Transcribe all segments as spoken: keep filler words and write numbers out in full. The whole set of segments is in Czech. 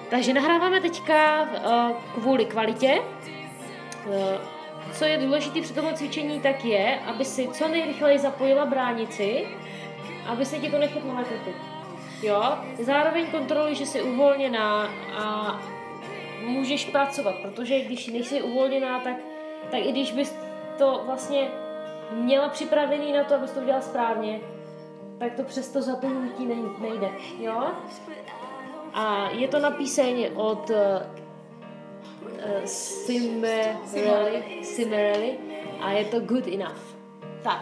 Takže nahráváme teďka uh, kvůli kvalitě. Uh, co je důležité při tomhle cvičení, tak je, aby si co nejrychleji zapojila bránici, aby se ti to nechytlo na krku. Jo? Zároveň kontroluj, že jsi uvolněná a můžeš pracovat, protože když nejsi uvolněná, tak, tak i když bys to vlastně měla připravený na to, abys to udělala správně, tak to přesto zapnutí nejde. Jo? A je to na píseň od uh, Cimmerly, Cimmerly a je to Good Enough. Tak.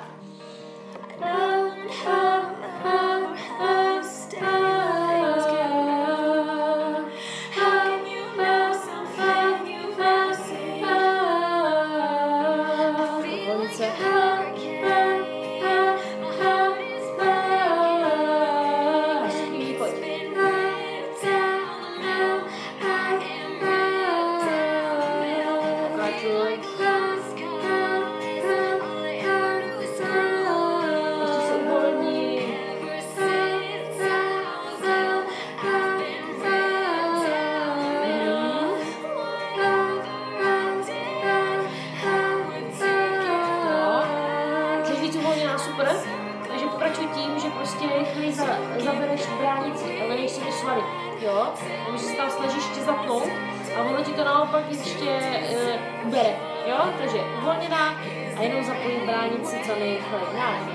Super, takže pokračuj tím, že prostě rychleji za, zabereš bránici, ale nejsi to svaly, jo? Takže se tam snažíš ještě zapnout a ono ti to naopak ještě e, bere, jo? Takže uvolněná a jenom zapojit bránici co nejrychleji.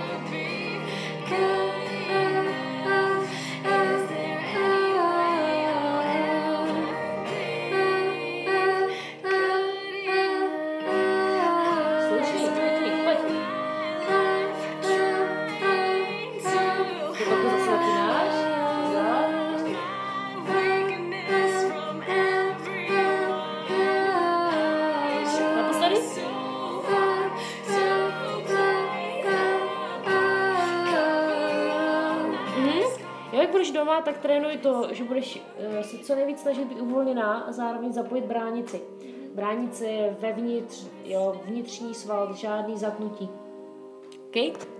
Jak budeš doma, tak trénuj to, že budeš uh, se co nejvíc snažit být uvolněná a zároveň zapojit bránici. Bránice je vevnitř, jo, vnitřní sval, žádný zapnutí. OK?